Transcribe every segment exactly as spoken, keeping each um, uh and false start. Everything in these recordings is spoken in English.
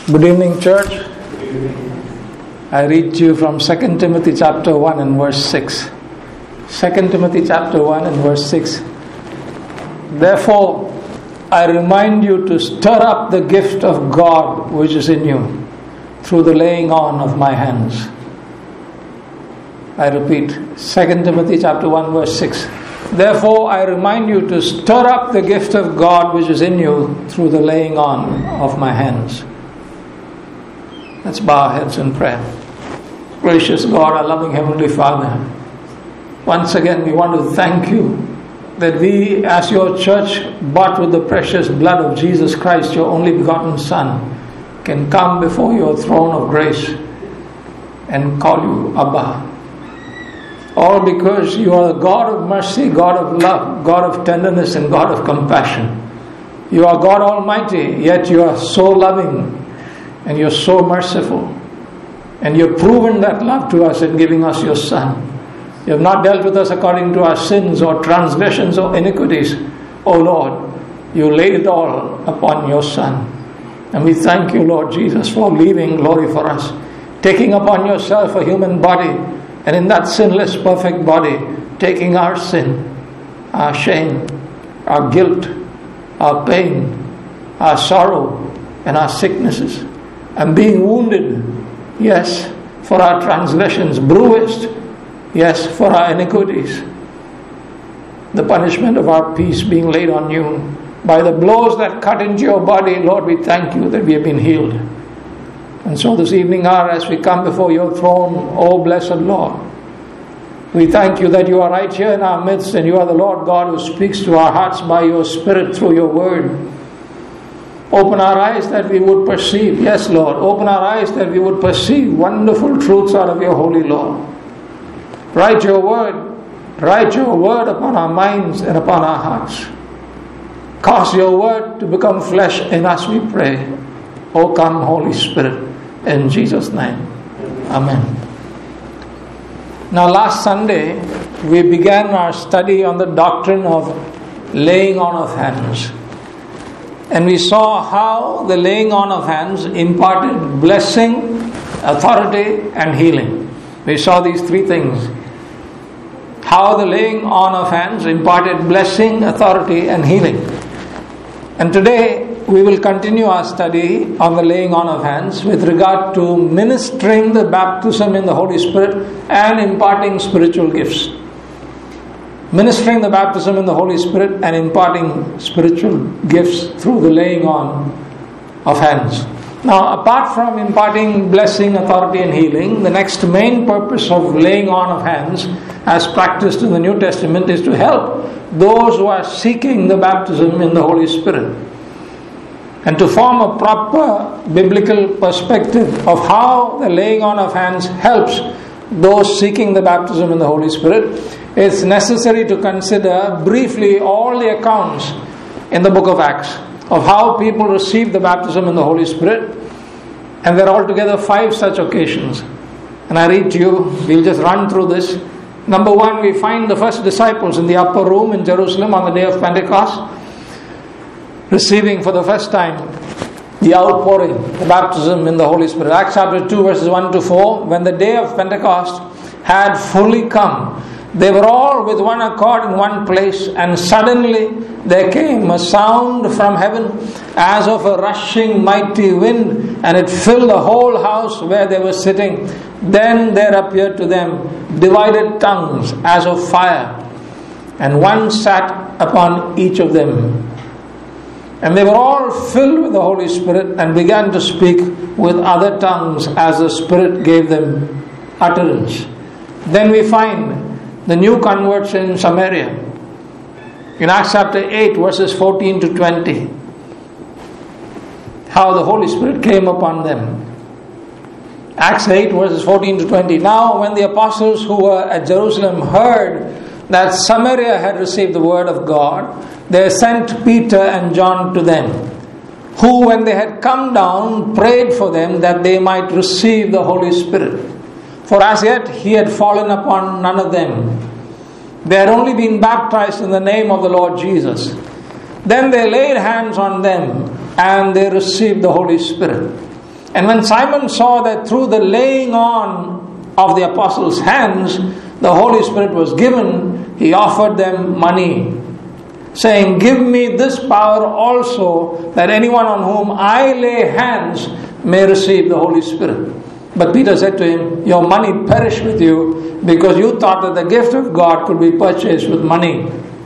Good evening, church. I read to you from Second Timothy chapter one and verse six. Second Timothy chapter one and verse six. Therefore, I remind you to stir up the gift of God which is in you through the laying on of my hands. I repeat, Second Timothy chapter one verse six. Therefore, I remind you to stir up the gift of God which is in you through the laying on of my hands. Let's bow our heads in prayer. Gracious God, our loving Heavenly Father, once again we want to thank you that we as your church, bought with the precious blood of Jesus Christ, your only begotten Son, can come before your throne of grace and call you Abba. All because you are the God of mercy, God of love, God of tenderness, and God of compassion. You are God Almighty, yet you are so loving and you're so merciful. And you've proven that love to us in giving us your Son. You have not dealt with us according to our sins or transgressions or iniquities. Oh Lord, you laid it all upon your Son. And we thank you, Lord Jesus, for leaving glory for us, taking upon yourself a human body, and in that sinless, perfect body, taking our sin, our shame, our guilt, our pain, our sorrow, and our sicknesses, and being wounded, yes, for our transgressions, bruised, yes, for our iniquities. The punishment of our peace being laid on you. By the blows that cut into your body, Lord, we thank you that we have been healed. And so this evening hour, as we come before your throne, oh blessed Lord, we thank you that you are right here in our midst, and you are the Lord God who speaks to our hearts by your Spirit through your word. Open our eyes that we would perceive, yes Lord, open our eyes that we would perceive wonderful truths out of your holy law. Write your word, write your word upon our minds and upon our hearts. Cause your word to become flesh in us, we pray. O come, Holy Spirit, in Jesus' name. Amen. Now, last Sunday, we began our study on the doctrine of laying on of hands. And we saw how the laying on of hands imparted blessing, authority, and healing. We saw these three things. How the laying on of hands imparted blessing, authority, and healing. And today, we will continue our study on the laying on of hands with regard to ministering the baptism in the Holy Spirit and imparting spiritual gifts. Ministering the baptism in the Holy Spirit and imparting spiritual gifts through the laying on of hands. Now, apart from imparting blessing, authority, and healing, the next main purpose of laying on of hands, as practiced in the New Testament, is to help those who are seeking the baptism in the Holy Spirit. And to form a proper biblical perspective of how the laying on of hands helps those seeking the baptism in the Holy Spirit, it's necessary to consider briefly all the accounts in the book of Acts of how people received the baptism in the Holy Spirit. And there are altogether five such occasions. And I read to you, we'll just run through this. Number one, we find the first disciples in the upper room in Jerusalem on the day of Pentecost, receiving for the first time the outpouring, the baptism in the Holy Spirit. Acts chapter two verses one to four. When the day of Pentecost had fully come, they were all with one accord in one place, and suddenly there came a sound from heaven as of a rushing mighty wind, and it filled the whole house where they were sitting. Then there appeared to them divided tongues as of fire, and one sat upon each of them. And they were all filled with the Holy Spirit and began to speak with other tongues as the Spirit gave them utterance. Then we find the new converts in Samaria. In Acts chapter eight verses fourteen to twenty. How the Holy Spirit came upon them. Acts eight verses fourteen to twenty. Now when the apostles who were at Jerusalem heard that Samaria had received the word of God, they sent Peter and John to them, who when they had come down prayed for them that they might receive the Holy Spirit. For as yet he had fallen upon none of them. They had only been baptized in the name of the Lord Jesus. Then they laid hands on them and they received the Holy Spirit. And when Simon saw that through the laying on of the apostles' hands, the Holy Spirit was given, he offered them money, saying, "Give me this power also, that anyone on whom I lay hands may receive the Holy Spirit." But Peter said to him, "Your money perish with you, because you thought that the gift of God could be purchased with money."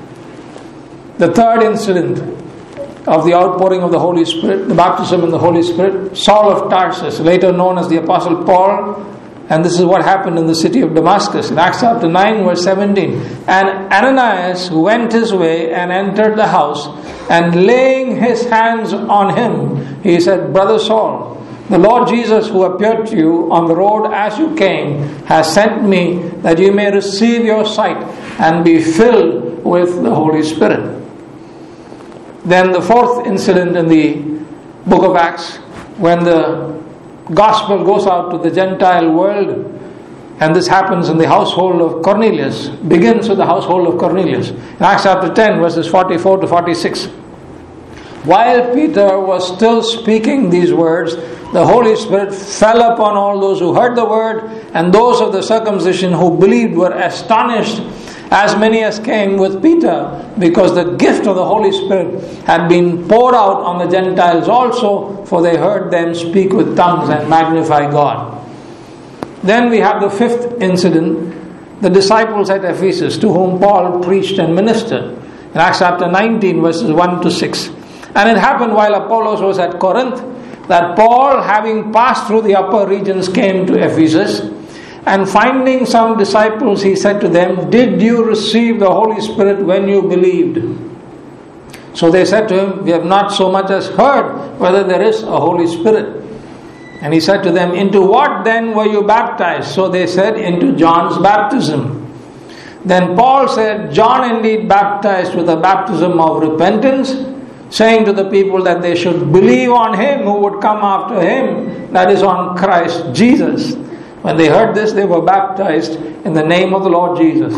The third incident of the outpouring of the Holy Spirit, the baptism in the Holy Spirit, Saul of Tarsus, later known as the Apostle Paul, and this is what happened in the city of Damascus. In Acts chapter nine verse seventeen, "And Ananias went his way and entered the house, and laying his hands on him, he said, 'Brother Saul, the Lord Jesus, who appeared to you on the road as you came, has sent me that you may receive your sight and be filled with the Holy Spirit.'" Then the fourth incident in the book of Acts, when the gospel goes out to the Gentile world, and this happens in the household of Cornelius, begins with the household of Cornelius. In Acts chapter ten verses forty-four to forty-six. While Peter was still speaking these words, the Holy Spirit fell upon all those who heard the word, and those of the circumcision who believed were astonished, as many as came with Peter, because the gift of the Holy Spirit had been poured out on the Gentiles also, for they heard them speak with tongues and magnify God. Then we have the fifth incident, the disciples at Ephesus, to whom Paul preached and ministered. In Acts chapter nineteen verses one to six. "And it happened while Apollos was at Corinth, that Paul, having passed through the upper regions, came to Ephesus. And finding some disciples, he said to them, 'Did you receive the Holy Spirit when you believed?' So they said to him, 'We have not so much as heard whether there is a Holy Spirit.' And he said to them, 'Into what then were you baptized?' So they said, 'Into John's baptism.' Then Paul said, 'John indeed baptized with a baptism of repentance, saying to the people that they should believe on him who would come after him, that is, on Christ Jesus.' When they heard this, they were baptized in the name of the Lord Jesus.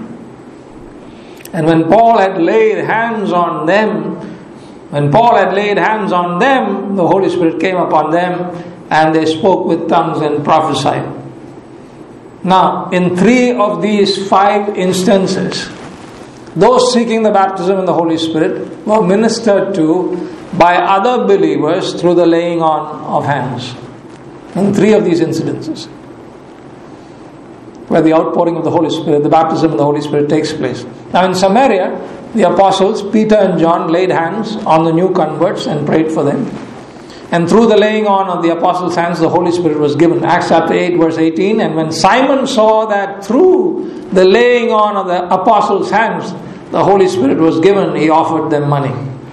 And when Paul had laid hands on them, when Paul had laid hands on them, the Holy Spirit came upon them, and they spoke with tongues and prophesied." Now, in three of these five instances, those seeking the baptism in the Holy Spirit were ministered to by other believers through the laying on of hands. In three of these incidences, where the outpouring of the Holy Spirit, the baptism of the Holy Spirit takes place. Now in Samaria, the apostles Peter and John laid hands on the new converts and prayed for them. And through the laying on of the apostles' hands, the Holy Spirit was given. Acts chapter eight verse eighteen, "And when Simon saw that through the laying on of the apostles' hands, the Holy Spirit was given, he offered them money."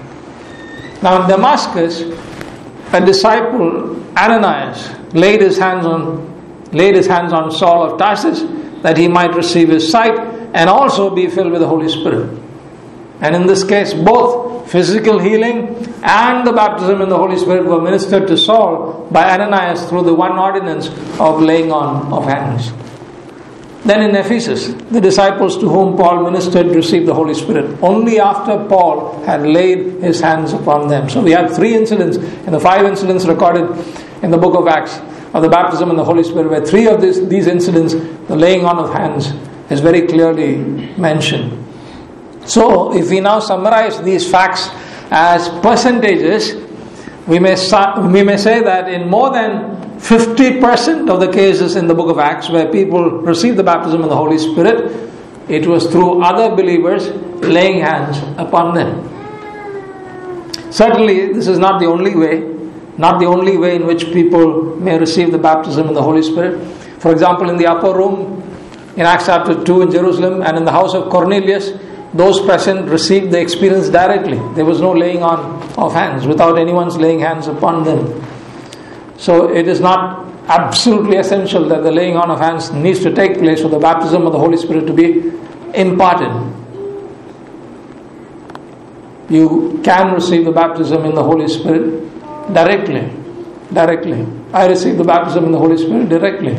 Now in Damascus, a disciple, Ananias, laid his hands on laid his hands on Saul of Tarsus, that he might receive his sight and also be filled with the Holy Spirit. And in this case, both physical healing and the baptism in the Holy Spirit were ministered to Saul by Ananias through the one ordinance of laying on of hands. Then in Ephesus, the disciples to whom Paul ministered received the Holy Spirit only after Paul had laid his hands upon them. So we have three incidents in the five incidents recorded in the book of Acts of the baptism in the Holy Spirit, where three of this, these incidents, the laying on of hands, is very clearly mentioned. So if we now summarize these facts as percentages, we may, we may say that in more than fifty percent of the cases in the book of Acts where people received the baptism of the Holy Spirit, it was through other believers laying hands upon them. Certainly, this is not the only way, not the only way in which people may receive the baptism of the Holy Spirit. For example, in the upper room in Acts chapter two in Jerusalem, and in the house of Cornelius, those present received the experience directly. There was no laying on of hands without anyone's laying hands upon them. So it is not absolutely essential that the laying on of hands needs to take place for the baptism of the Holy Spirit to be imparted. You can receive the baptism in the Holy Spirit directly. Directly. I received the baptism in the Holy Spirit directly.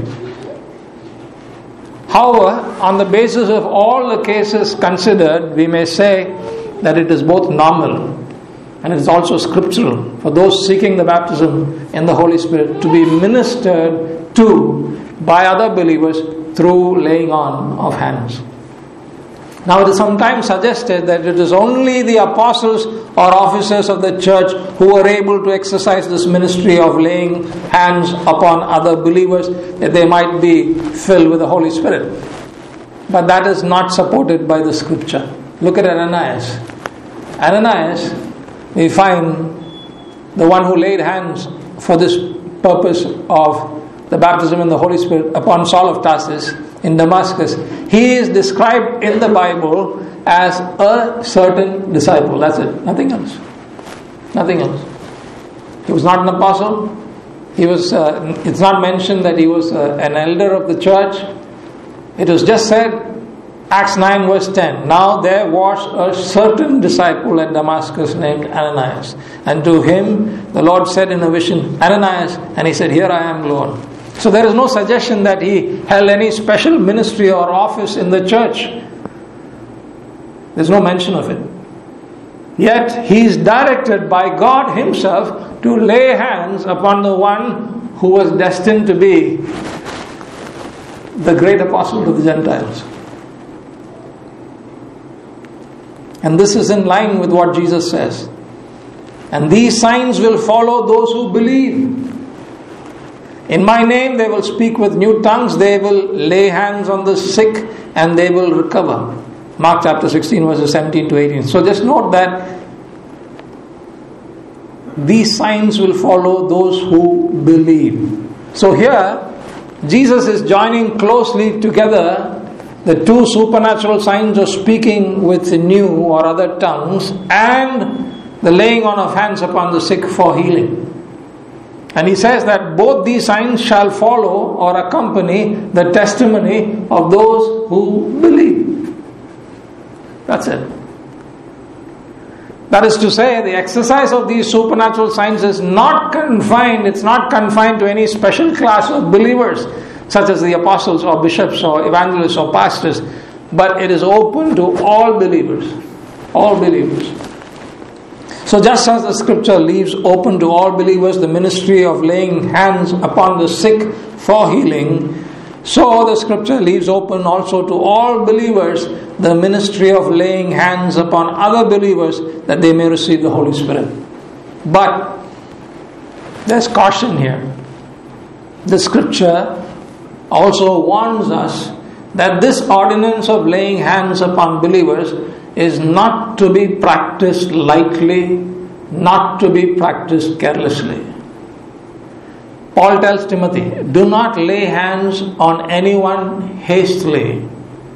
However, on the basis of all the cases considered, we may say that it is both normal and it is also scriptural for those seeking the baptism in the Holy Spirit to be ministered to by other believers through laying on of hands. Now it is sometimes suggested that it is only the apostles or officers of the church who were able to exercise this ministry of laying hands upon other believers, that they might be filled with the Holy Spirit. But that is not supported by the scripture. Look at Ananias. Ananias, we find the one who laid hands for this purpose of the baptism in the Holy Spirit upon Saul of Tarsus in Damascus. He is described in the Bible as a certain disciple. That's it. Nothing else. Nothing else. He was not an apostle. He was. Uh, it's not mentioned that he was uh, an elder of the church. It was just said, Acts nine verse ten. Now there was a certain disciple at Damascus named Ananias. And to him the Lord said in a vision, Ananias. And he said, here I am, Lord. So there is no suggestion that he held any special ministry or office in the church. There's no mention of it. Yet he is directed by God himself to lay hands upon the one who was destined to be the great apostle to the Gentiles. And this is in line with what Jesus says. And these signs will follow those who believe. In my name they will speak with new tongues, they will lay hands on the sick and they will recover. Mark chapter sixteen verses seventeen to eighteen. So just note that these signs will follow those who believe. So here Jesus is joining closely together the two supernatural signs of speaking with new or other tongues and the laying on of hands upon the sick for healing. And he says that both these signs shall follow or accompany the testimony of those who believe. That's it. That is to say, the exercise of these supernatural signs is not confined, it's not confined to any special class of believers, such as the apostles or bishops or evangelists or pastors, but it is open to all believers. All believers. So just as the scripture leaves open to all believers the ministry of laying hands upon the sick for healing, so the scripture leaves open also to all believers the ministry of laying hands upon other believers that they may receive the Holy Spirit. But there's caution here. The scripture also warns us that this ordinance of laying hands upon believers is not to be practiced lightly, not to be practiced carelessly. Paul tells Timothy, do not lay hands on anyone hastily,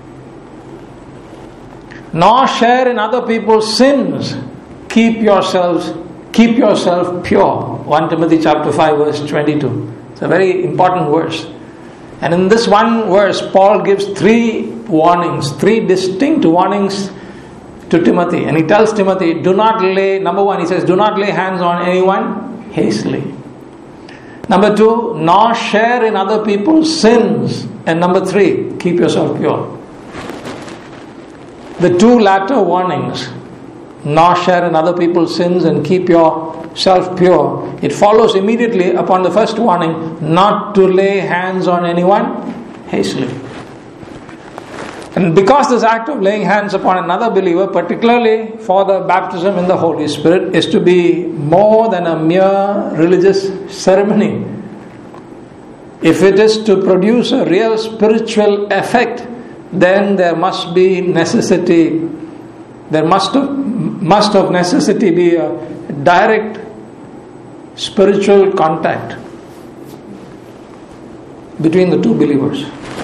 nor share in other people's sins. Keep yourselves, keep yourself pure. First Timothy chapter five verse twenty-two. It's a very important verse. And in this one verse, Paul gives three warnings, three distinct warnings to Timothy. And he tells Timothy, do not lay, number one, he says, do not lay hands on anyone hastily. Number two, nor share in other people's sins. And number three, keep yourself pure. The two latter warnings, nor share in other people's sins and keep yourself pure, it follows immediately upon the first warning, not to lay hands on anyone hastily. And because this act of laying hands upon another believer, particularly for the baptism in the Holy Spirit, is to be more than a mere religious ceremony, if it is to produce a real spiritual effect, then there must be necessity, there must of, must of necessity be a direct spiritual contact between the two believers.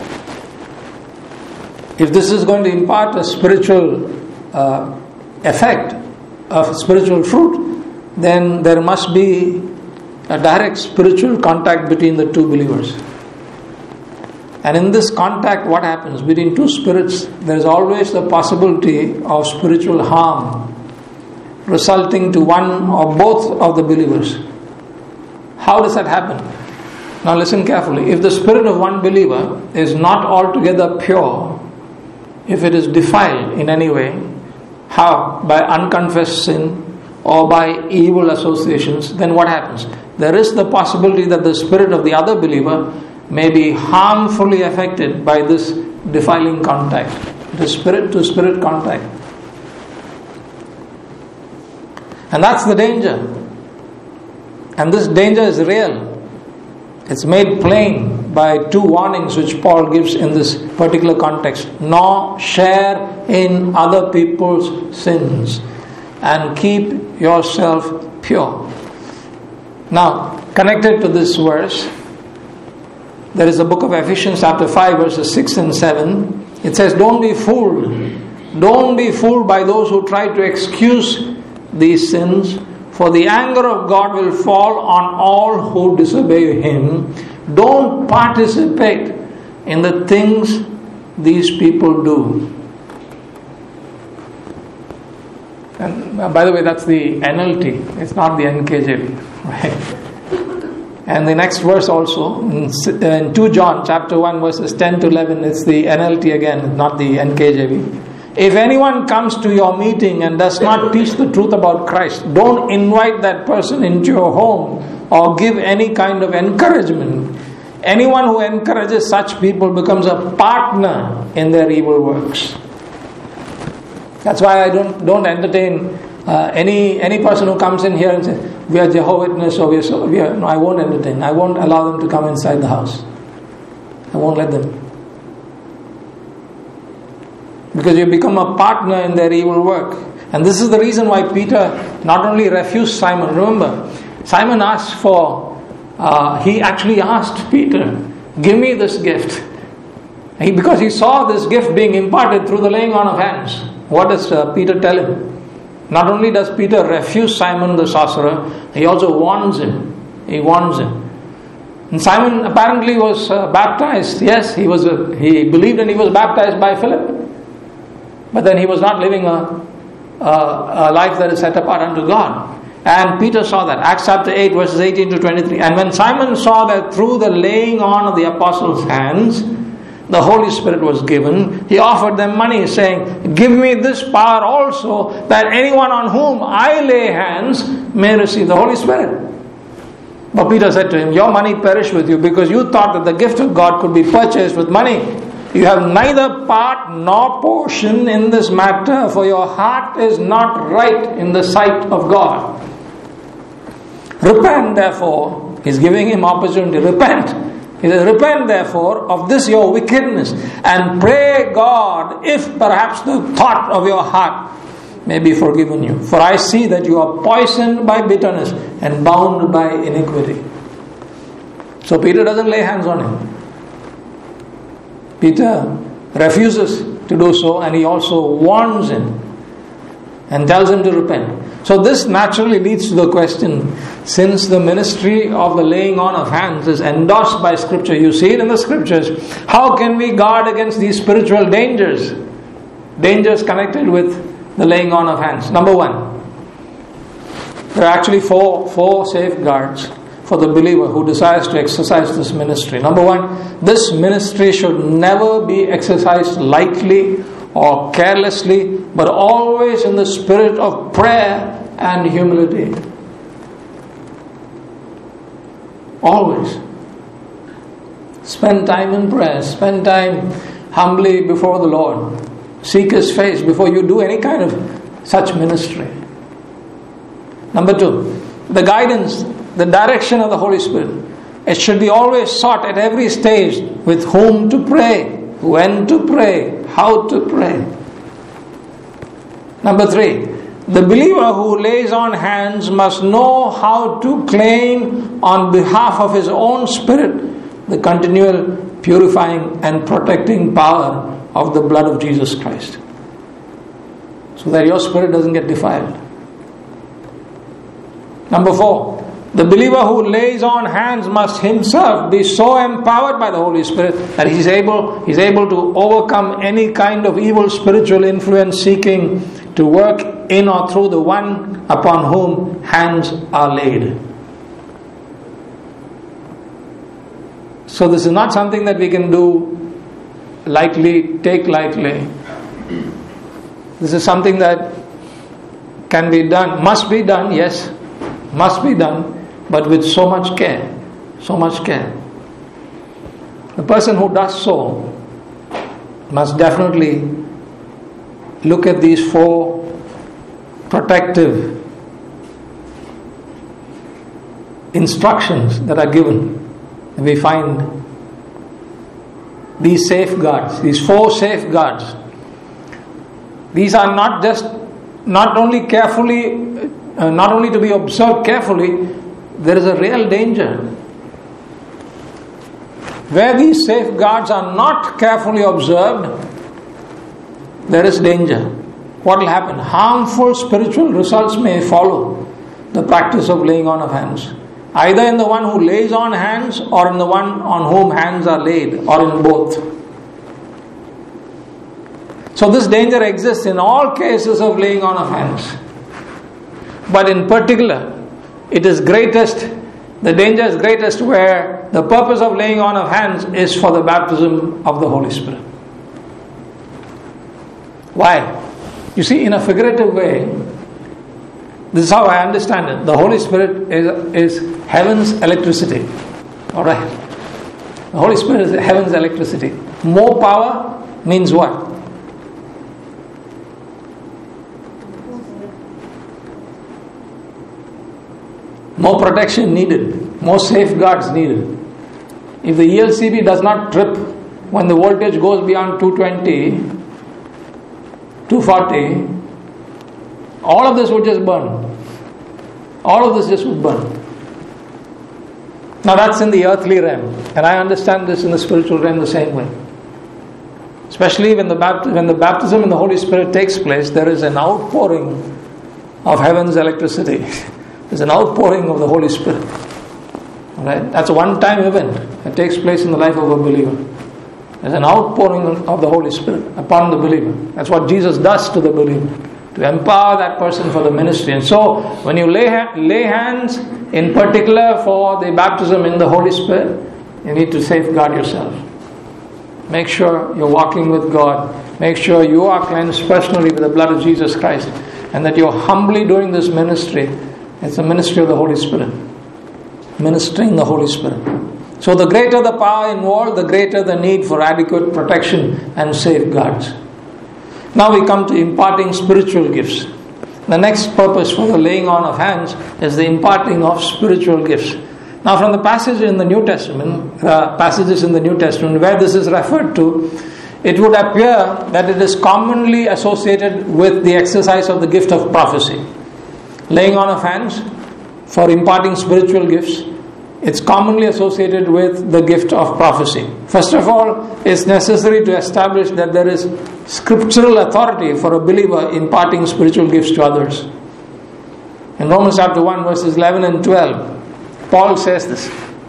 If this is going to impart a spiritual uh, effect, a spiritual fruit, then there must be a direct spiritual contact between the two believers. And in this contact, what happens? Between two spirits, there is always the possibility of spiritual harm resulting to one or both of the believers. How does that happen? Now listen carefully. If the spirit of one believer is not altogether pure, if it is defiled in any way, how? By unconfessed sin or by evil associations, then what happens? There is the possibility that the spirit of the other believer may be harmfully affected by this defiling contact, the spirit to spirit contact. And that's the danger. And this danger is real. It's made plain by two warnings which Paul gives in this particular context. Nor share in other people's sins, and keep yourself pure. Now, connected to this verse, there is the book of Ephesians chapter five verses six and seven. It says, don't be fooled. Don't be fooled by those who try to excuse these sins, for the anger of God will fall on all who disobey Him. Don't participate in the things these people do. And by the way, that's the N L T. It's not the N K J V. Right? And the next verse also, in Second John chapter one verses ten to eleven, it's the N L T again, not the N K J V. If anyone comes to your meeting and does not teach the truth about Christ, don't invite that person into your home or give any kind of encouragement. Anyone who encourages such people becomes a partner in their evil works. That's why I don't don't entertain uh, any any person who comes in here and says, we are Jehovah's Witnesses or we are so we are. No, I won't entertain. I won't allow them to come inside the house. I won't let them. Because you become a partner in their evil work. And this is the reason why Peter not only refused Simon. Remember, Simon asked for, uh, he actually asked Peter, give me this gift. He, because he saw this gift being imparted through the laying on of hands. What does uh, Peter tell him? Not only does Peter refuse Simon the sorcerer, he also warns him. He warns him. And Simon apparently was uh, baptized. Yes, he was. Uh, he believed and he was baptized by Philip. But then he was not living a, a, a life that is set apart unto God. And Peter saw that. Acts chapter eight verses eighteen to twenty-three. And when Simon saw that through the laying on of the apostles' hands, the Holy Spirit was given, he offered them money, saying, give me this power also, that anyone on whom I lay hands may receive the Holy Spirit. But Peter said to him, your money perish with you, because you thought that the gift of God could be purchased with money. You have neither part nor portion in this matter, for your heart is not right in the sight of God. Repent, therefore. He's giving him opportunity. Repent. He says, repent, therefore, of this your wickedness, and pray God, if perhaps the thought of your heart may be forgiven you. For I see that you are poisoned by bitterness and bound by iniquity. So Peter doesn't lay hands on him. Peter refuses to do so, and he also warns him and tells him to repent. So this naturally leads to the question, since the ministry of the laying on of hands is endorsed by Scripture, you see it in the Scriptures, how can we guard against these spiritual dangers? Dangers connected with the laying on of hands. Number one, there are actually four, four safeguards for the believer who desires to exercise this ministry. Number one, this ministry should never be exercised lightly or carelessly, but always in the spirit of prayer and humility. Always. Spend time in prayer. Spend time humbly before the Lord. Seek His face before you do any kind of such ministry. Number two, the guidance, the direction of the Holy Spirit. It should be always sought at every stage with whom to pray, when to pray, how to pray. Number three, the believer who lays on hands must know how to claim on behalf of his own spirit the continual purifying and protecting power of the blood of Jesus Christ, so that your spirit doesn't get defiled. Number four, the believer who lays on hands must himself be so empowered by the Holy Spirit that he's able, he's able to overcome any kind of evil spiritual influence seeking to work in or through the one upon whom hands are laid. So this is not something that we can do lightly, take lightly. This is something that can be done, must be done, yes, must be done, but with so much care, so much care. The person who does so must definitely look at these four protective instructions that are given. We find these safeguards, these four safeguards. These are not just, not only carefully, uh, not only to be observed carefully, there is a real danger. Where these safeguards are not carefully observed, there is danger. What will happen? Harmful spiritual results may follow the practice of laying on of hands. Either in the one who lays on hands or in the one on whom hands are laid, or in both. So this danger exists in all cases of laying on of hands. But in particular, it is greatest, the danger is greatest where the purpose of laying on of hands is for the baptism of the Holy Spirit. Why? You see, in a figurative way, this is how I understand it. The Holy Spirit is, is heaven's electricity. Alright? The Holy Spirit is heaven's electricity. More power means what? More protection needed. More safeguards needed. If the E L C B does not trip when the voltage goes beyond two twenty, two forty, all of this would just burn. All of this just would burn. Now that's in the earthly realm, and I understand this in the spiritual realm the same way. Especially when the baptism, when the baptism in the Holy Spirit takes place, there is an outpouring of heaven's electricity. There's an outpouring of the Holy Spirit. Right? That's a one-time event that takes place in the life of a believer. There's an outpouring of the Holy Spirit upon the believer. That's what Jesus does to the believer, to empower that person for the ministry. And so, when you lay, ha- lay hands, in particular for the baptism in the Holy Spirit, you need to safeguard yourself. Make sure you're walking with God. Make sure you are cleansed personally with the blood of Jesus Christ, and that you're humbly doing this ministry. It's the ministry of the Holy Spirit. Ministering the Holy Spirit. So the greater the power involved, the greater the need for adequate protection and safeguards. Now we come to imparting spiritual gifts. The next purpose for the laying on of hands is the imparting of spiritual gifts. Now from the passage in the New Testament, uh, passages in the New Testament where this is referred to, it would appear that it is commonly associated with the exercise of the gift of prophecy. Laying on of hands for imparting spiritual gifts, it's commonly associated with the gift of prophecy. First of all, it's necessary to establish that there is scriptural authority for a believer imparting spiritual gifts to others. In Romans chapter one, verses eleven and twelve, Paul says this.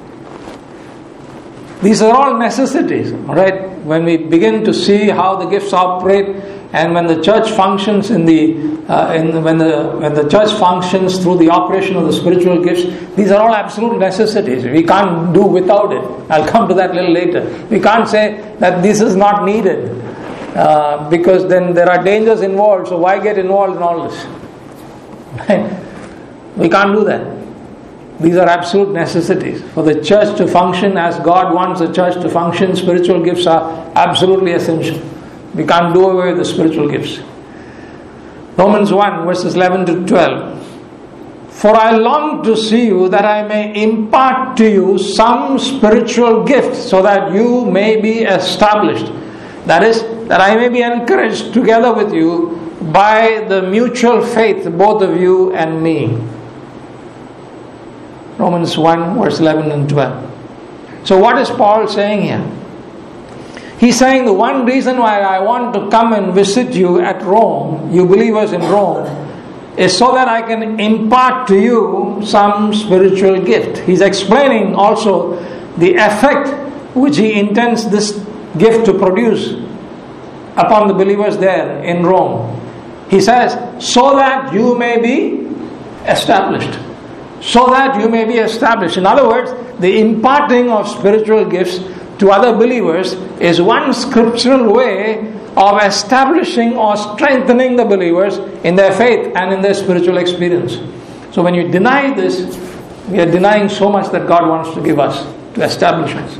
These are all necessities, right? When we begin to see how the gifts operate, and when the church functions in the uh, in when the when the church functions through the operation of the spiritual gifts, these are all absolute necessities. We can't do without it. I'll come to that a little later. We can't say that this is not needed uh, because then there are dangers involved. So why get involved in all this? Right? We can't do that. These are absolute necessities for the church to function as God wants the church to function. Spiritual gifts are absolutely essential. We can't do away with the spiritual gifts. Romans one, verses eleven to twelve. For I long to see you that I may impart to you some spiritual gift so that you may be established. That is, that I may be encouraged together with you by the mutual faith, both of you and me. Romans one, verse eleven and twelve. So what is Paul saying here? He's saying the one reason why I want to come and visit you at Rome, you believers in Rome, is so that I can impart to you some spiritual gift. He's explaining also the effect which he intends this gift to produce upon the believers there in Rome. He says, so that you may be established. So that you may be established. In other words, the imparting of spiritual gifts to other believers is one scriptural way of establishing or strengthening the believers in their faith and in their spiritual experience. So when you deny this, we are denying so much that God wants to give us, to establish us.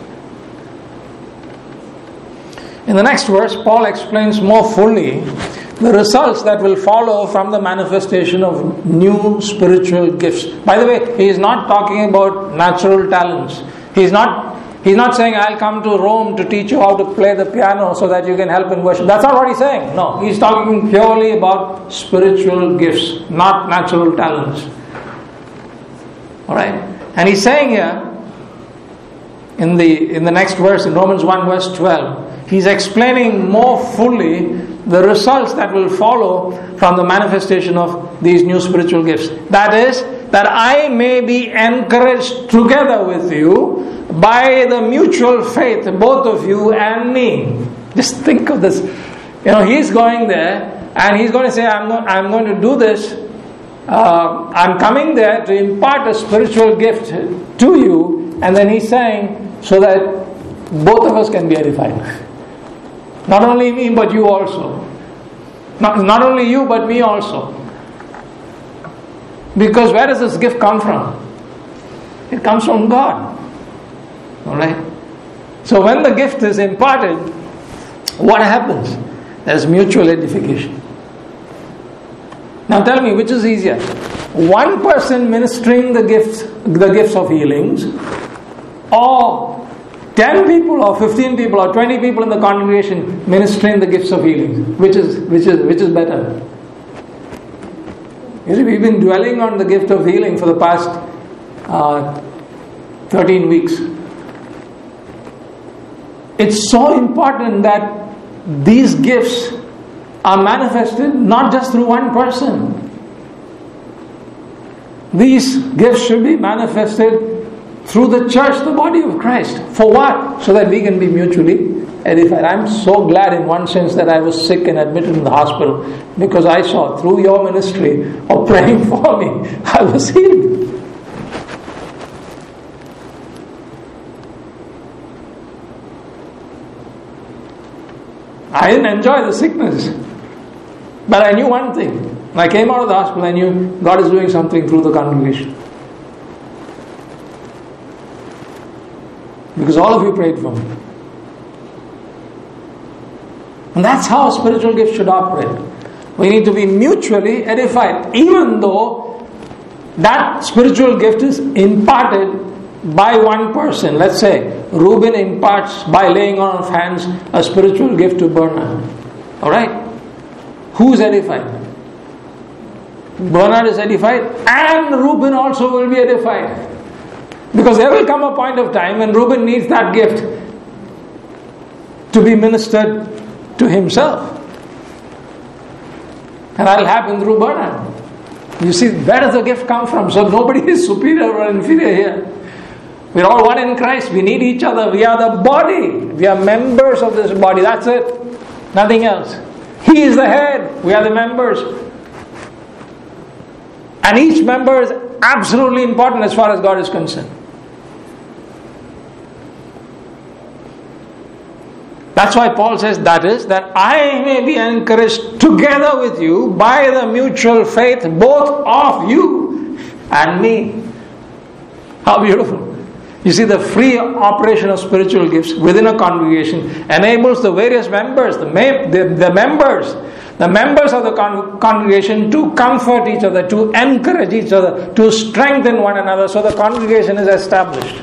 In the next verse, Paul explains more fully the results that will follow from the manifestation of new spiritual gifts. By the way, he is not talking about natural talents. He is not He's not saying, I'll come to Rome to teach you how to play the piano so that you can help in worship. That's not what he's saying. No, he's talking purely about spiritual gifts, not natural talents. Alright? And he's saying here, in the in the next verse, in Romans one verse twelve, he's explaining more fully the results that will follow from the manifestation of these new spiritual gifts. That is, that I may be encouraged together with you by the mutual faith, both of you and me. Just think of this. You know, he's going there and he's going to say, I'm, not, I'm going to do this. Uh, I'm coming there to impart a spiritual gift to you. And then he's saying, so that both of us can be edified. Not only me, but you also. Not, not only you, but me also. Because where does this gift come from? It comes from God. Alright? So when the gift is imparted, what happens? There's mutual edification. Now tell me, which is easier? One person ministering the gifts, the gifts of healings, or ten people or fifteen people or twenty people in the congregation ministering the gifts of healing? Which is which is which is better? You see, we've been dwelling on the gift of healing for the past uh, thirteen weeks. It's so important that these gifts are manifested not just through one person. These gifts should be manifested through the church, the body of Christ. For what? So that we can be mutually edified. I'm so glad in one sense that I was sick and admitted in the hospital, because I saw through your ministry of praying for me, I was healed. I didn't enjoy the sickness, but I knew one thing. When I came out of the hospital, I knew God is doing something through the congregation. Because all of you prayed for me. And that's how spiritual gifts should operate. We need to be mutually edified, even though that spiritual gift is imparted by one person. Let's say Reuben imparts by laying on of hands a spiritual gift to Bernard. Alright? Who's edified? Bernard is edified, and Reuben also will be edified. Because there will come a point of time when Reuben needs that gift to be ministered to himself. And that will happen through Bernard. You see, where does the gift come from? So nobody is superior or inferior here. We're all one in Christ. We need each other. We are the body. We are members of this body. That's it. Nothing else. He is the head. We are the members. And each member is absolutely important as far as God is concerned. That's why Paul says, that is, that I may be encouraged together with you by the mutual faith both of you and me. How beautiful. You see, the free operation of spiritual gifts within a congregation enables the various members, the, ma- the, the members, the members of the con- congregation to comfort each other, to encourage each other, to strengthen one another, so the congregation is established.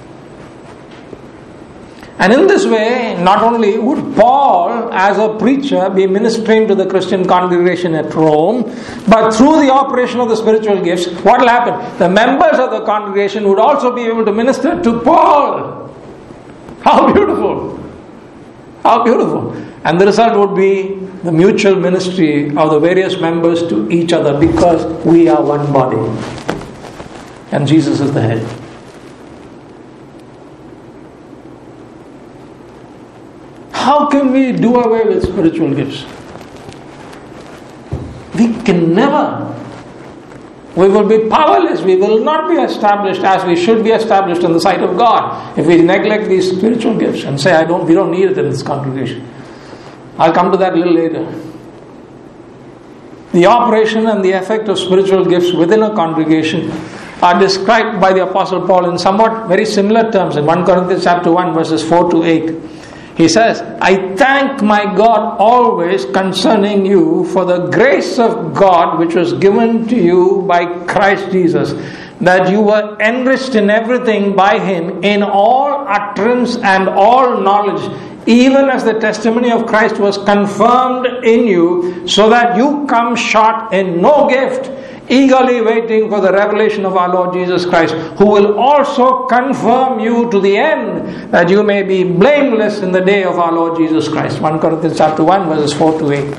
And in this way, not only would Paul, as a preacher, be ministering to the Christian congregation at Rome, but through the operation of the spiritual gifts, what will happen? The members of the congregation would also be able to minister to Paul. How beautiful! How beautiful! And the result would be the mutual ministry of the various members to each other, because we are one body. And Jesus is the head. How can we do away with spiritual gifts? We can never. We will be powerless. We will not be established as we should be established in the sight of God if we neglect these spiritual gifts and say, "I don't. We don't need it in this congregation." I'll come to that a little later. The operation and the effect of spiritual gifts within a congregation are described by the Apostle Paul in somewhat very similar terms in First Corinthians chapter one verses four to eight. He says, I thank my God always concerning you for the grace of God which was given to you by Christ Jesus, that you were enriched in everything by Him, in all utterance and all knowledge, even as the testimony of Christ was confirmed in you, so that you come short in no gift, eagerly waiting for the revelation of our Lord Jesus Christ, who will also confirm you to the end, that you may be blameless in the day of our Lord Jesus Christ. First Corinthians chapter one verses four to eight.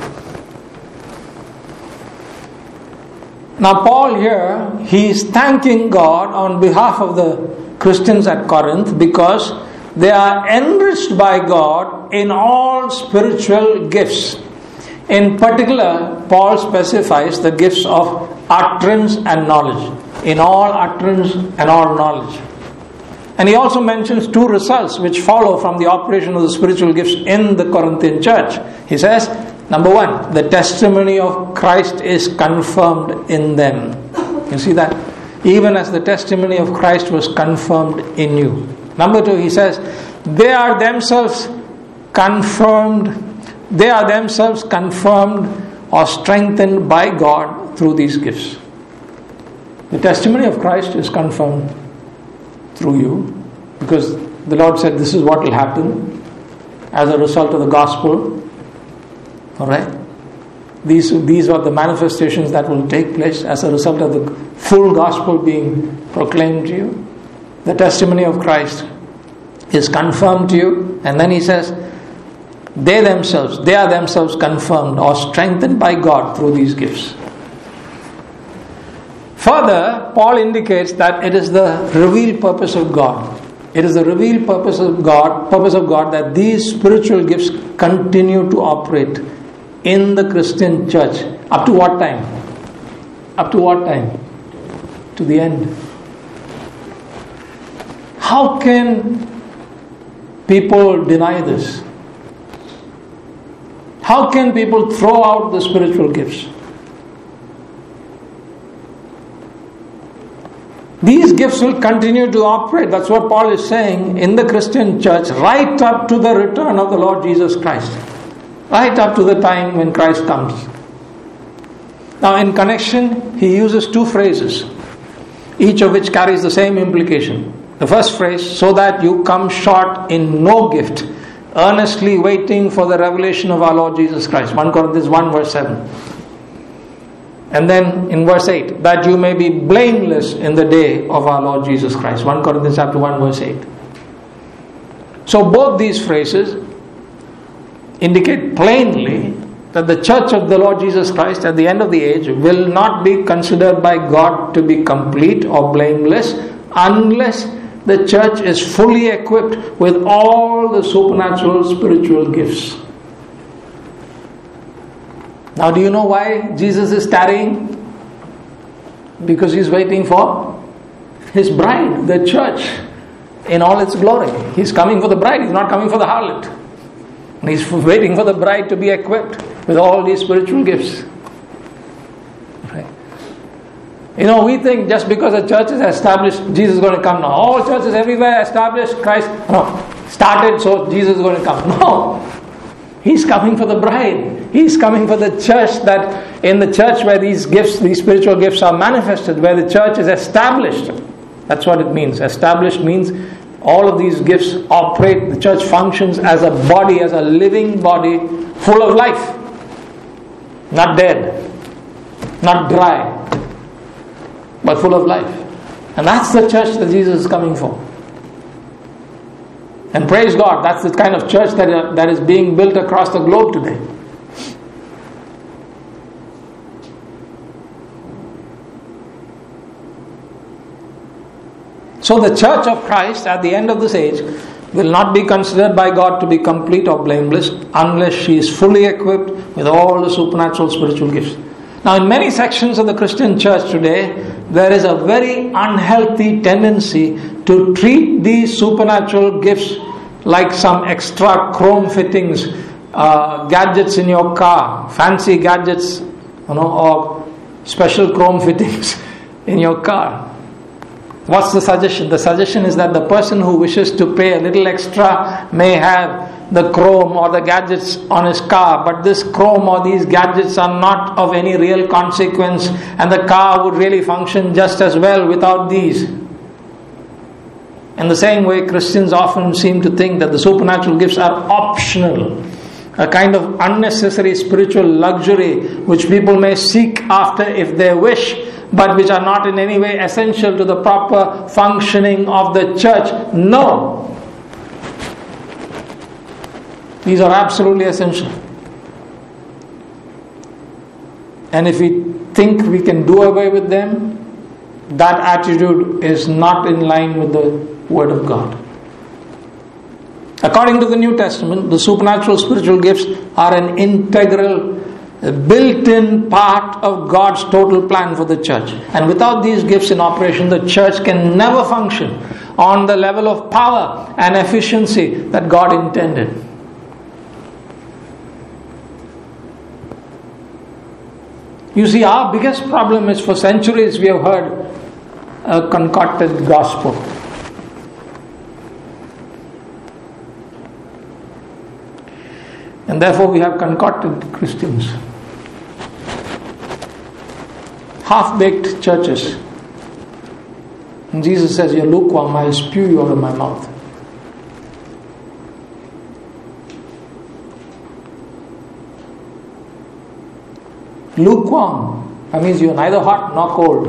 Now Paul here, he is thanking God on behalf of the Christians at Corinth because they are enriched by God in all spiritual gifts. In particular, Paul specifies the gifts of utterance and knowledge. In all utterance and all knowledge. And he also mentions two results which follow from the operation of the spiritual gifts in the Corinthian church. He says, number one, the testimony of Christ is confirmed in them. You see that? Even as the testimony of Christ was confirmed in you. Number two, he says, they are themselves confirmed, they are themselves confirmed or strengthened by God through these gifts. The testimony of Christ is confirmed through you because the Lord said this is what will happen as a result of the gospel. Alright? These, these are the manifestations that will take place as a result of the full gospel being proclaimed to you. The testimony of Christ is confirmed to you, and then he says, they themselves, they are themselves confirmed or strengthened by God through these gifts. Further, Paul indicates that it is the revealed purpose of God. It is the revealed purpose of God, purpose of God that these spiritual gifts continue to operate in the Christian church. Up to what time? Up to what time? To the end. How can people deny this? How can people throw out the spiritual gifts? These gifts will continue to operate. That's what Paul is saying in the Christian church right up to the return of the Lord Jesus Christ. Right up to the time when Christ comes. Now in connection, he uses two phrases, each of which carries the same implication. The first phrase, so that you come short in no gift, earnestly waiting for the revelation of our Lord Jesus Christ. First Corinthians one verse seven. And then in verse eight, that you may be blameless in the day of our Lord Jesus Christ. First Corinthians chapter one verse eight. So both these phrases indicate plainly that the church of the Lord Jesus Christ at the end of the age will not be considered by God to be complete or blameless unless the church is fully equipped with all the supernatural spiritual gifts. Now, do you know why Jesus is tarrying? Because he's waiting for his bride, the church, in all its glory. He's coming for the bride, he's not coming for the harlot. And he's waiting for the bride to be equipped with all these spiritual gifts. Right? You know, we think just because a church is established, Jesus is going to come now. All churches everywhere established, Christ no, started, so Jesus is going to come. No. He's coming for the bride. He's coming for the church, that in the church where these gifts, these spiritual gifts are manifested, where the church is established. That's what it means. Established means all of these gifts operate, the church functions as a body, as a living body, full of life. Not dead, not dry, but full of life. And that's the church that Jesus is coming for. And praise God, that's the kind of church that, uh, that is being built across the globe today. So the church of Christ at the end of this age will not be considered by God to be complete or blameless unless she is fully equipped with all the supernatural spiritual gifts. Now in many sections of the Christian church today, there is a very unhealthy tendency to treat these supernatural gifts like some extra chrome fittings uh, gadgets in your car, fancy gadgets, you know, or special chrome fittings in your car. What's the suggestion? The suggestion is that the person who wishes to pay a little extra may have the chrome or the gadgets on his car, but this chrome or these gadgets are not of any real consequence, and the car would really function just as well without these. In the same way, Christians often seem to think that the supernatural gifts are optional, a kind of unnecessary spiritual luxury which people may seek after if they wish, but which are not in any way essential to the proper functioning of the church. No! These are absolutely essential. And if we think we can do away with them, that attitude is not in line with the Word of God. According to the New Testament, the supernatural spiritual gifts are an integral, built-in part of God's total plan for the church. And without these gifts in operation, the church can never function on the level of power and efficiency that God intended. You see, our biggest problem is for centuries we have heard a concocted gospel. And therefore we have concocted Christians. Half-baked churches. And Jesus says, "You're lukewarm, I'll spew you out of my mouth." Lukewarm. That means you're neither hot nor cold.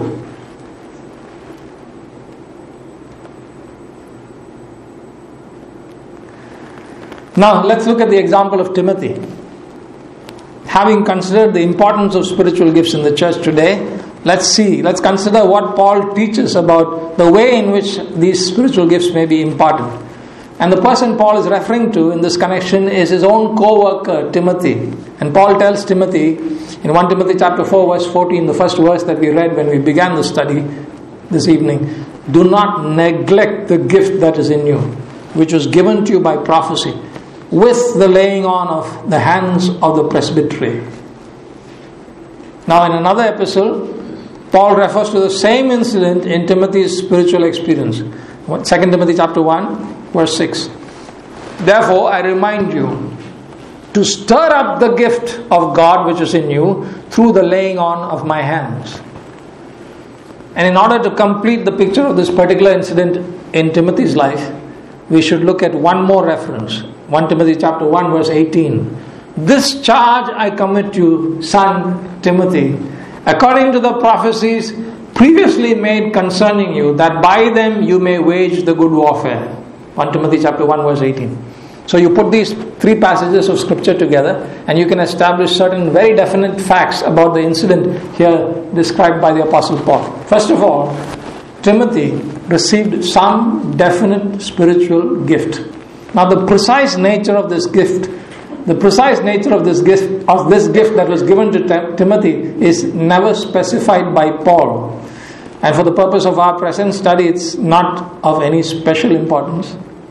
Now let's look at the example of Timothy. Having considered the importance of spiritual gifts in the church today, let's see, let's consider what Paul teaches about the way in which these spiritual gifts may be imparted. And the person Paul is referring to in this connection is his own co-worker, Timothy. And Paul tells Timothy in First Timothy chapter four verse fourteen, the first verse that we read when we began the study this evening, "Do not neglect the gift that is in you, which was given to you by prophecy, with the laying on of the hands of the presbytery." Now in another epistle, Paul refers to the same incident in Timothy's spiritual experience. Second Timothy chapter one verse six. "Therefore I remind you to stir up the gift of God which is in you through the laying on of my hands." And in order to complete the picture of this particular incident in Timothy's life, we should look at one more reference. First Timothy chapter one verse eighteen. "This charge I commit to you, son Timothy, according to the prophecies previously made concerning you, that by them you may wage the good warfare." First Timothy chapter one verse eighteen. So you put these three passages of scripture together and you can establish certain very definite facts about the incident here described by the Apostle Paul. First of all, Timothy received some definite spiritual gift. Now the precise nature of this gift, the precise nature of this gift, of this gift that was given to Tim- Timothy is never specified by Paul. And for the purpose of our present study, it's not of any special importance.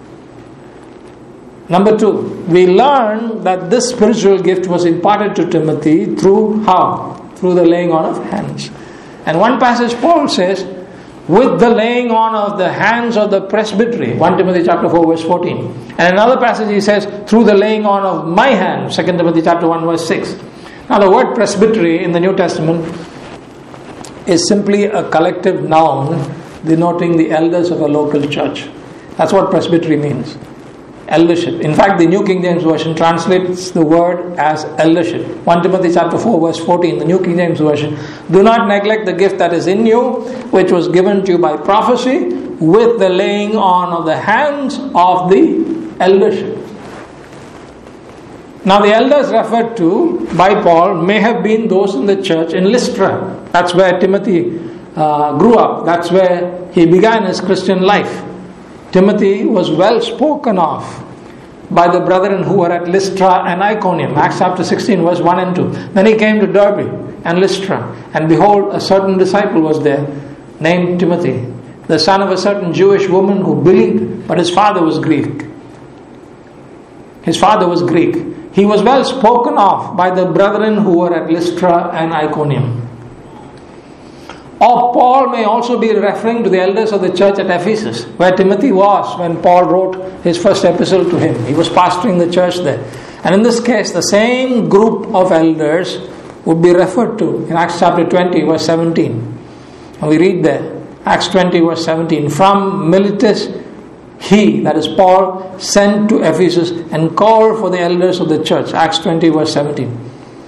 Number two, we learn that this spiritual gift was imparted to Timothy through how? Through the laying on of hands. And one passage Paul says, "with the laying on of the hands of the presbytery," First Timothy chapter four verse fourteen. And another passage he says, "through the laying on of my hands," Second Timothy chapter one verse six. Now the word presbytery in the New Testament is simply a collective noun denoting the elders of a local church. That's what presbytery means. Eldership. In fact, the New King James Version translates the word as eldership. First Timothy chapter four verse fourteen, the New King James Version, "Do not neglect the gift that is in you, which was given to you by prophecy, with the laying on of the hands of the eldership." Now the elders referred to by Paul may have been those in the church in Lystra. That's where Timothy uh, grew up. That's where he began his Christian life. Timothy was well spoken of by the brethren who were at Lystra and Iconium. Acts chapter sixteen verse one and two. Then he came to Derbe and Lystra, and behold, a certain disciple was there named Timothy, the son of a certain Jewish woman who believed, but his father was Greek. His father was Greek. he was well spoken of by the brethren who were at Lystra and Iconium. Or Paul may also be referring to the elders of the church at Ephesus, where Timothy was when Paul wrote his first epistle to him. He was pastoring the church there. And in this case, the same group of elders would be referred to in Acts chapter twenty, verse seventeen. And we read there, Acts twenty, verse seventeen, from Miletus he, that is Paul, sent to Ephesus and called for the elders of the church. Acts twenty, verse seventeen.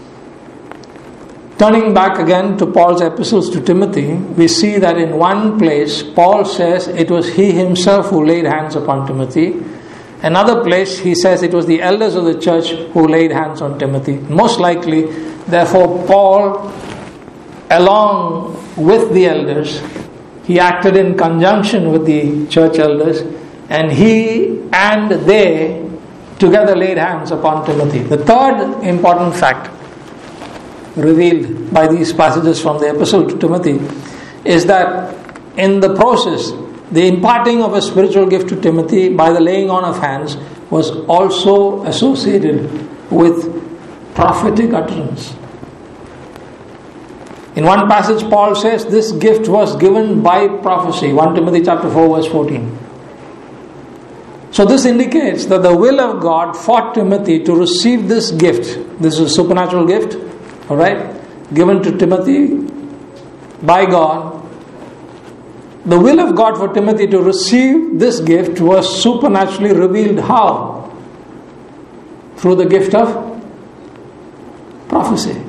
Turning back again to Paul's epistles to Timothy, we see that in one place Paul says it was he himself who laid hands upon Timothy. Another place he says it was the elders of the church who laid hands on Timothy. Most likely, therefore, Paul, along with the elders, he acted in conjunction with the church elders, and he and they together laid hands upon Timothy. The third important fact revealed by these passages from the epistle to Timothy is that in the process, the imparting of a spiritual gift to Timothy by the laying on of hands was also associated with prophetic utterance. In one passage, Paul says this gift was given by prophecy. First Timothy chapter four, verse fourteen. So this indicates that the will of God for Timothy to receive this gift, this is a supernatural gift, alright, given to Timothy by God. The will of God for Timothy to receive this gift was supernaturally revealed. How? Through the gift of prophecy.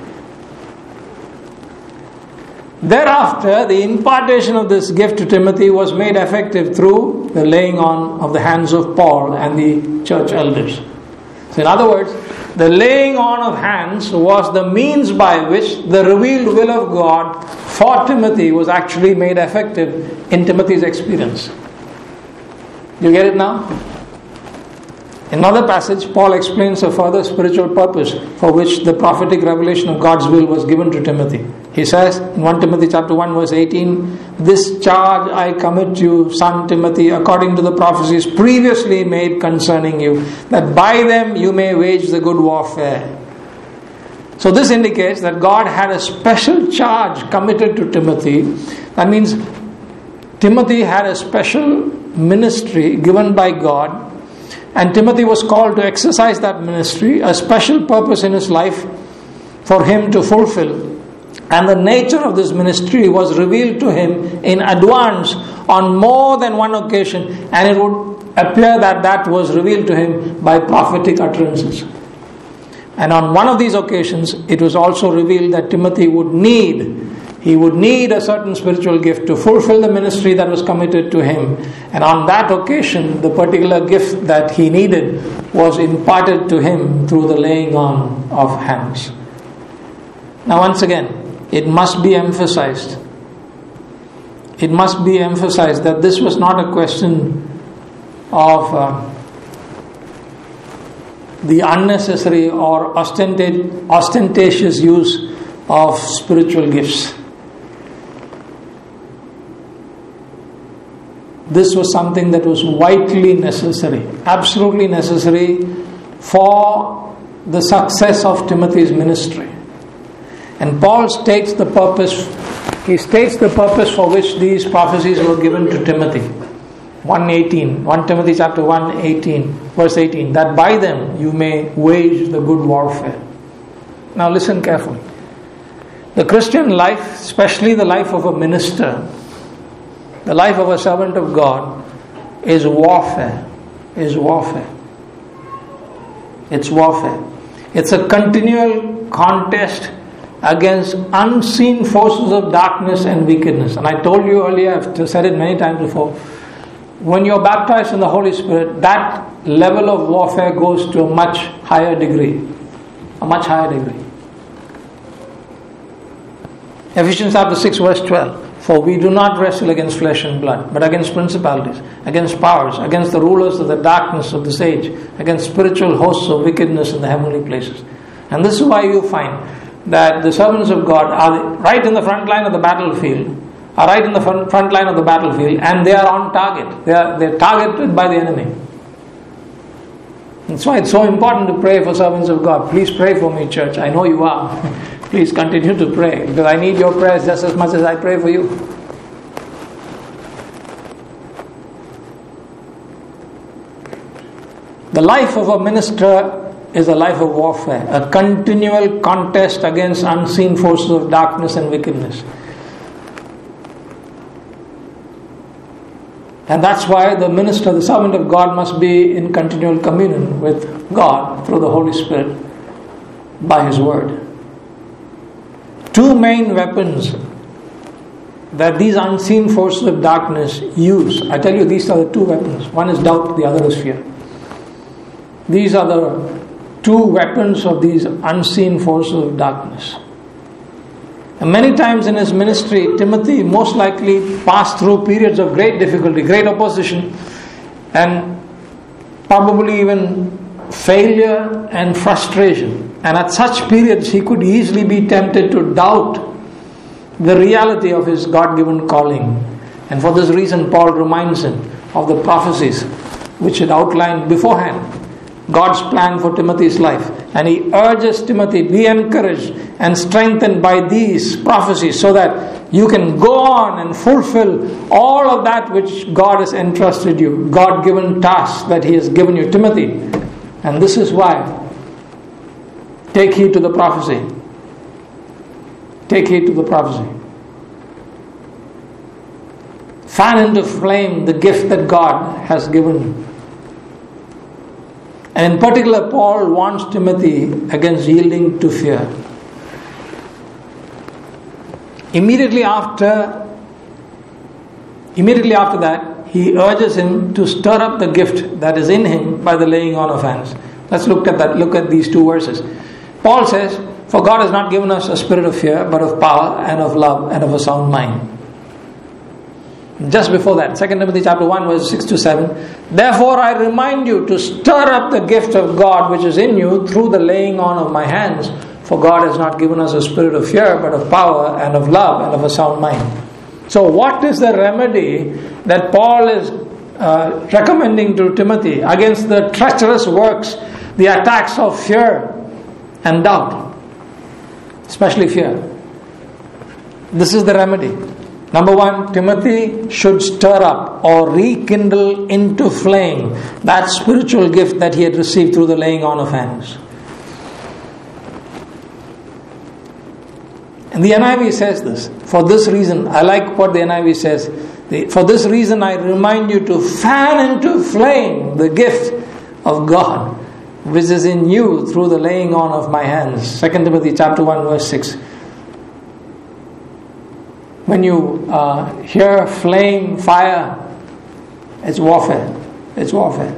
Thereafter, the impartation of this gift to Timothy was made effective through the laying on of the hands of Paul and the church elders. So in other words, the laying on of hands was the means by which the revealed will of God for Timothy was actually made effective in Timothy's experience. You get it now? In another passage, Paul explains a further spiritual purpose for which the prophetic revelation of God's will was given to Timothy. He says in First Timothy chapter one, verse eighteen, "This charge I commit to you, son Timothy, according to the prophecies previously made concerning you, that by them you may wage the good warfare." So this indicates that God had a special charge committed to Timothy. That means Timothy had a special ministry given by God, and Timothy was called to exercise that ministry, a special purpose in his life for him to fulfill. And the nature of this ministry was revealed to him in advance on more than one occasion, and it would appear that that was revealed to him by prophetic utterances. And on one of these occasions, it was also revealed that Timothy would need, he would need a certain spiritual gift to fulfill the ministry that was committed to him. And on that occasion, the particular gift that he needed was imparted to him through the laying on of hands. Now once again, it must be emphasized, it must be emphasized that this was not a question of uh, the unnecessary or ostentate, ostentatious use of spiritual gifts. This was something that was vitally necessary, absolutely necessary for the success of Timothy's ministry. And Paul states the purpose, he states the purpose for which these prophecies were given to Timothy. one eighteen, First Timothy chapter one, eighteen, verse eighteen, that by them you may wage the good warfare. Now listen carefully. The Christian life, especially the life of a minister, the life of a servant of God, is warfare. Is warfare. It's warfare. It's a continual contest against unseen forces of darkness and wickedness. And I told you earlier, I've said it many times before, when you're baptized in the Holy Spirit, that level of warfare goes to a much higher degree. A much higher degree. Ephesians chapter six, verse twelve. For we do not wrestle against flesh and blood, but against principalities, against powers, against the rulers of the darkness of this age, against spiritual hosts of wickedness in the heavenly places. And this is why you find that the servants of God are right in the front line of the battlefield, are right in the front, front line of the battlefield, and they are on target. They are they're targeted by the enemy. That's why it's so important to pray for servants of God. Please pray for me, church. I know you are. Please continue to pray, because I need your prayers just as much as I pray for you. The life of a minister is a life of warfare, a continual contest against unseen forces of darkness and wickedness. And that's why the minister, the servant of God, must be in continual communion with God through the Holy Spirit by His Word. Two main weapons that these unseen forces of darkness use. I tell you, these are the two weapons. One is doubt, the other is fear. These are the two weapons of these unseen forces of darkness. And many times in his ministry, Timothy most likely passed through periods of great difficulty, great opposition, and probably even failure and frustration. And at such periods, he could easily be tempted to doubt the reality of his God-given calling. And for this reason, Paul reminds him of the prophecies which had outlined beforehand God's plan for Timothy's life. And he urges Timothy, be encouraged and strengthened by these prophecies so that you can go on and fulfill all of that which God has entrusted you, God-given tasks that He has given you. Timothy, and this is why, take heed to the prophecy. Take heed to the prophecy. Fan into flame the gift that God has given you. And in particular, Paul warns Timothy against yielding to fear. Immediately after, immediately after that, he urges him to stir up the gift that is in him by the laying on of hands. Let's look at that. Look at these two verses. Paul says, "For God has not given us a spirit of fear, but of power and of love and of a sound mind." Just before that, Second Timothy chapter one, verse six to seven. "Therefore I remind you to stir up the gift of God which is in you through the laying on of my hands. For God has not given us a spirit of fear, but of power and of love and of a sound mind." So what is the remedy that Paul is uh, recommending to Timothy against the treacherous works, the attacks of fear and doubt? Especially fear. This is the remedy. Number one, Timothy should stir up or rekindle into flame that spiritual gift that he had received through the laying on of hands. And the N I V says this. For this reason, I like what the N I V says. For this reason, I remind you to fan into flame the gift of God, which is in you through the laying on of my hands. Second Timothy chapter one, verse six. When you uh, hear flame, fire, it's warfare. It's warfare.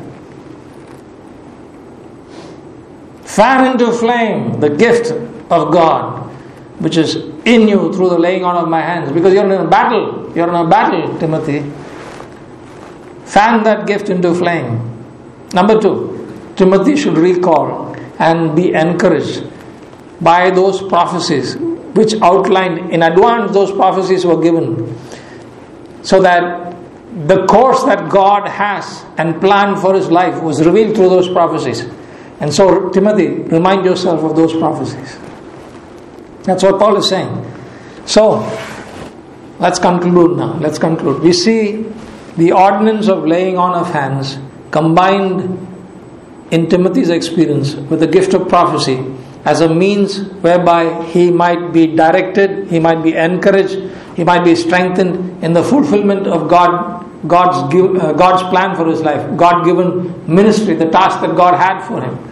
Fan into flame the gift of God, which is in you through the laying on of my hands. Because you're in a battle. You're in a battle, Timothy. Fan that gift into flame. Number two, Timothy should recall and be encouraged by those prophecies which outlined in advance. Those prophecies were given so that the course that God has and planned for his life was revealed through those prophecies. And so, Timothy, remind yourself of those prophecies. That's what Paul is saying. So, let's conclude now. Let's conclude. We see the ordinance of laying on of hands combined in Timothy's experience with the gift of prophecy as a means whereby he might be directed, he might be encouraged, he might be strengthened in the fulfillment of God, God's give, uh, God's plan for his life, God-given ministry, the task that God had for him.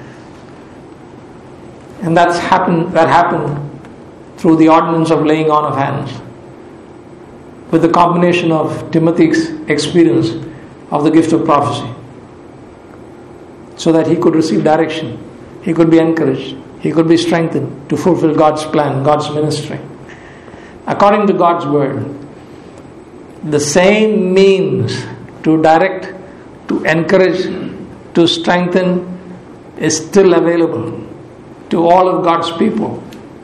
And that's happened. That happened through the ordinance of laying on of hands, with the combination of Timothy's experience of the gift of prophecy, so that he could receive direction, he could be encouraged, he could be strengthened to fulfill God's plan, God's ministry. According to God's word, the same means to direct, to encourage, to strengthen is still available to all of God's people,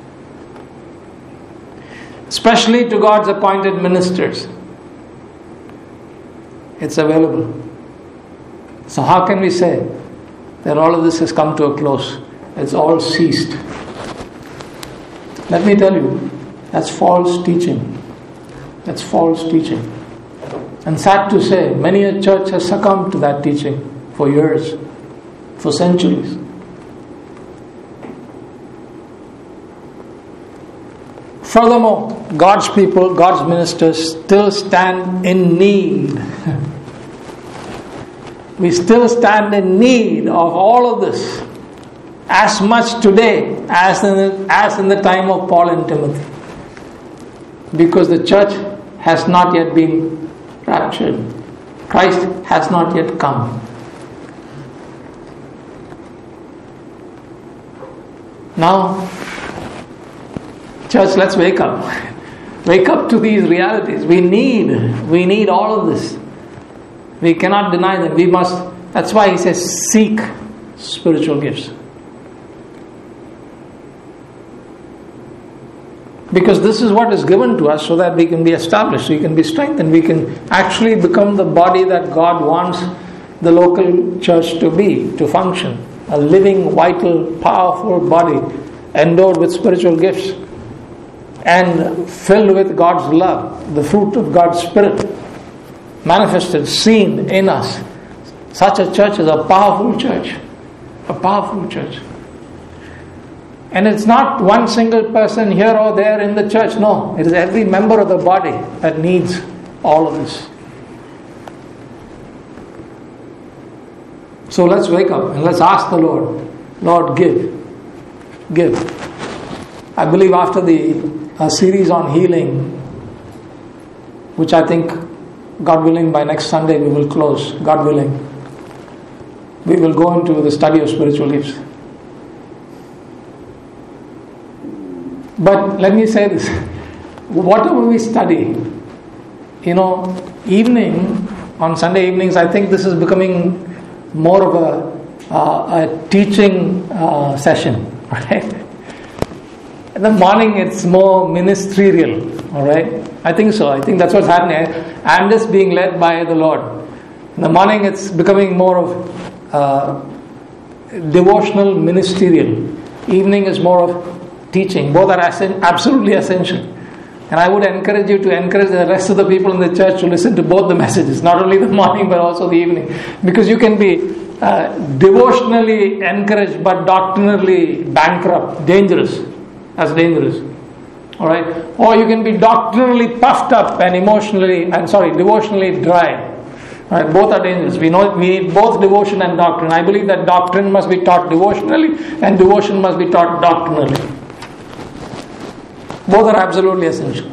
especially to God's appointed ministers. It's available. So how can we say that all of this has come to a close. It's all ceased. Let me tell you, that's false teaching. That's false teaching. And sad to say, many a church has succumbed to that teaching for years, for centuries. Furthermore, God's people, God's ministers still stand in need. We still stand in need of all of this, as much today as in the, as in the time of Paul and Timothy. Because the church has not yet been raptured. Christ has not yet come. Now, church, let's wake up. Wake up to these realities. We need, we need all of this. We cannot deny them. We must, that's why he says, seek spiritual gifts. Because this is what is given to us so that we can be established, we can be strengthened, we can actually become the body that God wants the local church to be, to function. A living, vital, powerful body, endowed with spiritual gifts and filled with God's love, the fruit of God's Spirit, manifested, seen in us. Such a church is a powerful church. A powerful church. And it's not one single person here or there in the church. No, it is every member of the body that needs all of this. So let's wake up and let's ask the Lord, Lord, give. Give. I believe after the uh, series on healing, which I think, God willing, by next Sunday we will close, God willing, we will go into the study of spiritual gifts. But let me say this, whatever we study, you know, evening, on Sunday evenings, I think this is becoming more of a, uh, a teaching uh, session, right? In the morning it's more ministerial, alright? I think so, I think that's what's happening. I'm just being led by the Lord. In the morning it's becoming more of uh, devotional, ministerial. Evening is more of teaching. Both are assen- absolutely essential. And I would encourage you to encourage the rest of the people in the church to listen to both the messages, not only the morning but also the evening. Because you can be uh, devotionally encouraged but doctrinally bankrupt, dangerous. That's dangerous. Alright? Or you can be doctrinally puffed up and emotionally, I'm sorry, devotionally dry. Alright? Both are dangerous. We know we need both devotion and doctrine. I believe that doctrine must be taught devotionally and devotion must be taught doctrinally. Both are absolutely essential.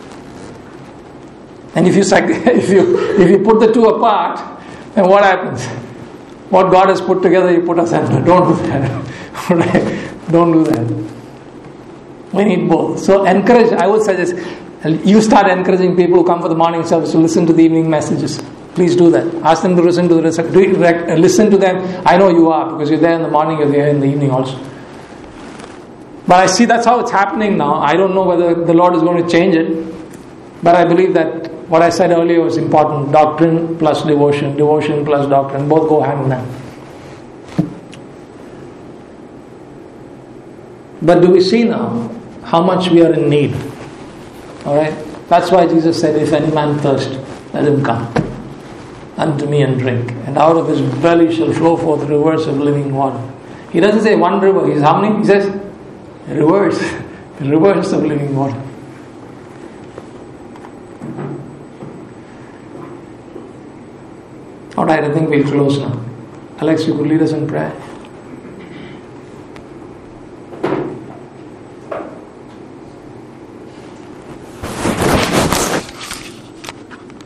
And if you if you if you put the two apart, then what happens? What God has put together, you put asunder. Don't do that. Right? Don't do that. We need both. So encourage. I would suggest you start encouraging people who come for the morning service to listen to the evening messages. Please do that. Ask them to listen to the listen to them. I know you are, because you're there in the morning, you're there in the evening also. But I see that's how it's happening now. I don't know whether the Lord is going to change it, but I believe that what I said earlier was important. Doctrine plus devotion, devotion plus doctrine, both go hand in hand. But do we see now how much we are in need? Alright? That's why Jesus said, if any man thirst, let him come unto me and drink. And out of his belly shall flow forth rivers of living water. He doesn't say one river. He's how many? He says rivers. Rivers of living water. Alright, I think we'll close now. Alex, you could lead us in prayer.